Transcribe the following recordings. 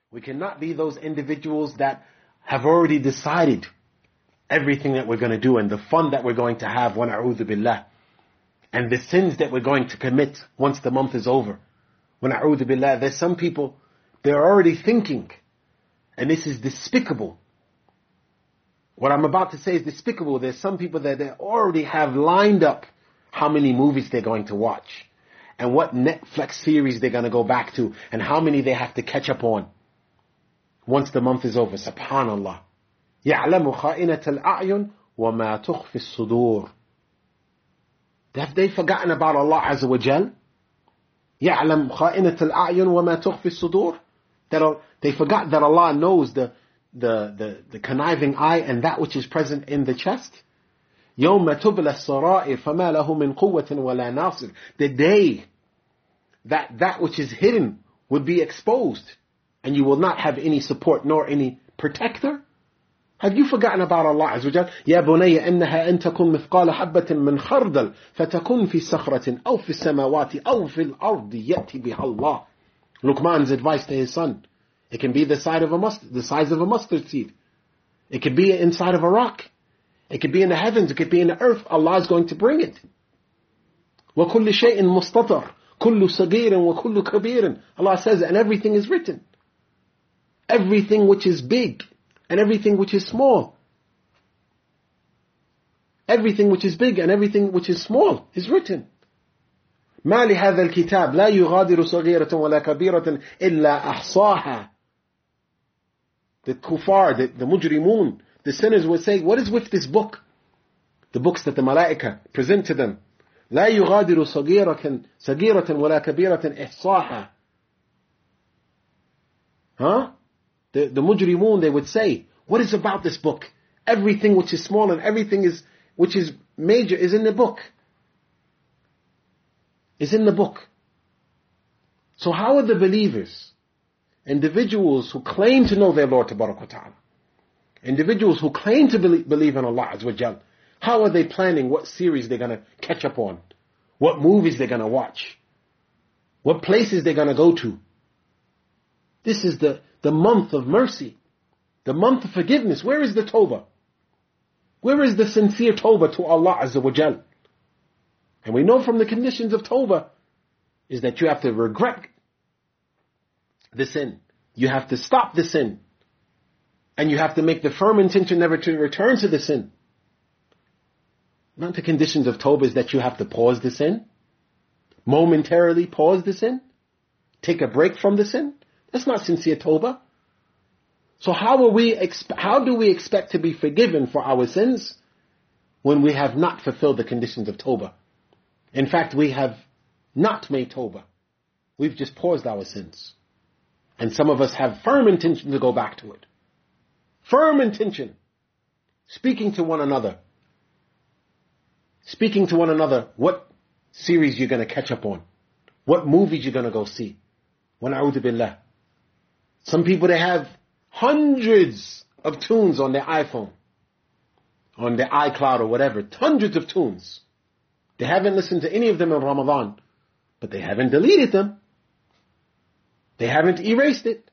We cannot be those individuals that have already decided everything that we're going to do and the fun that we're going to have, wa na'udhu billah, and the sins that we're going to commit once the month is over. Wa na'udhu billah. There's some people, they're already thinking, and this is despicable. What I'm about to say is despicable. There's some people that they already have lined up how many movies they're going to watch, and what Netflix series they're going to go back to, and how many they have to catch up on once the month is over. Subhanallah. يَعْلَمُ خَائِنَةَ الْأَعْيُنِ وَمَا تُخْفِ الصُّدُورِ. Have they forgotten about Allah Azza wa Jal? يَعْلَمُ خَائِنَةَ الْأَعْيُنِ وَمَا تُخْفِ الصُّدُورِ. They forgot that Allah knows the conniving eye and that which is present in the chest. يَوْمَ تُبْلَى السَّرَائِرِ فَمَا لَهُ مِنْ قُوَّةٍ وَلَا نَاصِرٍ. The day that which is hidden will be exposed, and you will not have any support nor any protector. Have you forgotten about Allah Azza wa Jal? يَا بُنَيَّ إِنَّهَا أَن تَكُنْ مِثْقَالَ حَبَّةٍ مِّنْ خَرْدَلٍ فَتَكُنْ فِي صَخْرَةٍ أَوْ فِي السَّمَاوَاتِ أَوْ فِي الْأَرْضِ يَأْتِ بِهَا اللَّهُ. Luqman's advice to his son. It can be the size of a mustard seed. It could be inside of a rock. It could be in the heavens. It could be in the earth. Allah is going to bring it. وَكُلُّ شَيْءٍ مُسْتَطَرٍ كُلُّ صَغِيرٍ وَكُلُّ كَبِيرٍ. Allah says, and everything is written. Everything which is big and everything which is small. Everything which is big and everything which is small is written. ما لهذا الكتاب لا يغادر صغيرة ولا كبيرة إلا أحصاها. The kuffar, the mujrimun, the sinners will say, what is with this book? The books that the malaika present to them. لا يغادر صغيرة ولا كبيرة إحصاها. The mujrimun, they would say, what is about this book? Everything which is small and everything which is major is in the book. Is in the book. So how are the believers, individuals who claim to know their Lord Tabaraka wa Ta'ala, individuals who claim to believe in Allah Azza wa Jal, how are they planning what series they're going to catch up on? What movies they're going to watch? What places they're going to go to? This is the month of mercy. The month of forgiveness. Where is the tawbah? Where is the sincere tawbah to Allah Azza wa Jal? And we know from the conditions of tawbah is that you have to regret the sin. You have to stop the sin. And you have to make the firm intention never to return to the sin. Not the conditions of tawbah is that you have to pause the sin. Momentarily pause the sin. Take a break from the sin. That's not sincere tawbah. So how do we expect to be forgiven for our sins when we have not fulfilled the conditions of tawbah? In fact, we have not made tawbah. We've just paused our sins. And some of us have firm intention to go back to it. Firm intention. Speaking to one another. Speaking to one another what series you're going to catch up on. What movies you're going to go see. Wa na'udhu billah. Some people, they have hundreds of tunes on their iPhone. On their iCloud or whatever. Hundreds of tunes. They haven't listened to any of them in Ramadan. But they haven't deleted them. They haven't erased it.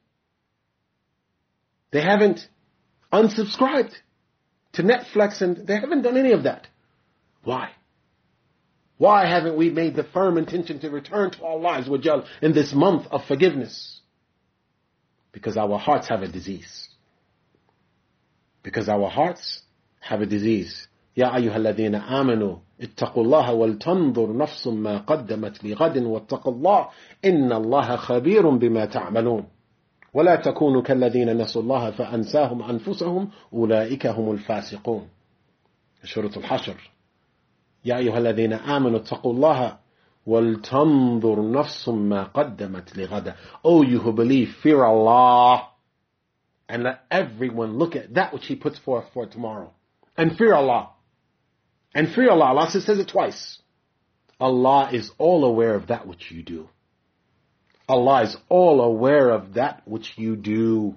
They haven't unsubscribed to Netflix, and they haven't done any of that. Why? Why haven't we made the firm intention to return to Allah Azza wa Jal in this month of forgiveness? Because our hearts have a disease. Because our hearts have a disease. يا أيها الذين آمنوا اتقوا الله ولتنظر نفس ما قدمت لغد واتقوا الله إن الله خبير بما تعملون ولا تكونوا كالذين نسوا الله فأنساهم أنفسهم أولئك هم الفاسقون. سورة الحشر. يا أيها الذين آمنوا اتقوا الله ولتنظر نفس ما قدمت لغد. O you who believe, fear Allah, and let everyone look at that which he puts forth for tomorrow. And fear Allah. And fear Allah. Allah says it twice. Allah is all aware of that which you do. Allah is all aware of that which you do.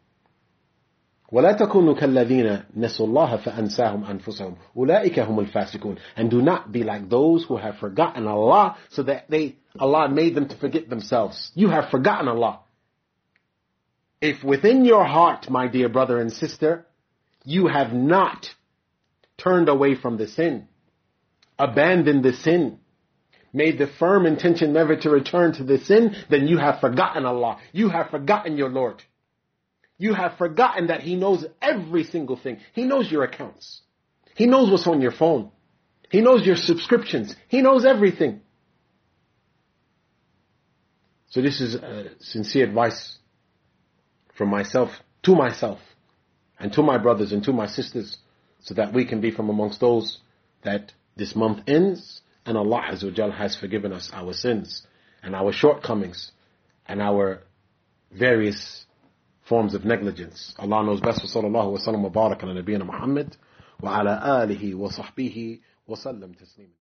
وَلَا تَكُونُوا كَالَّذِينَ نَسُوا اللَّهَ فَأَنْسَاهُمْ أَنفُسَهُمْ أُولَٰئِكَ هُمُ الْفَاسِقُونَ. And do not be like those who have forgotten Allah so that Allah made them to forget themselves. You have forgotten Allah. If within your heart, my dear brother and sister, you have not turned away from the sin, abandoned the sin, made the firm intention never to return to the sin, then you have forgotten Allah. You have forgotten your Lord. You have forgotten that He knows every single thing. He knows your accounts. He knows what's on your phone. He knows your subscriptions. He knows everything. So this is sincere advice from myself, and to my brothers and to my sisters, so that we can be from amongst those that this month ends and Allah Azza wa Jal has forgiven us our sins and our shortcomings and our various forms of negligence. Allah knows best. Wa sallallahu wa sallam wa barak ala nabiyyina Muhammad wa ala alihi wa sahbihi wa sallam taslim.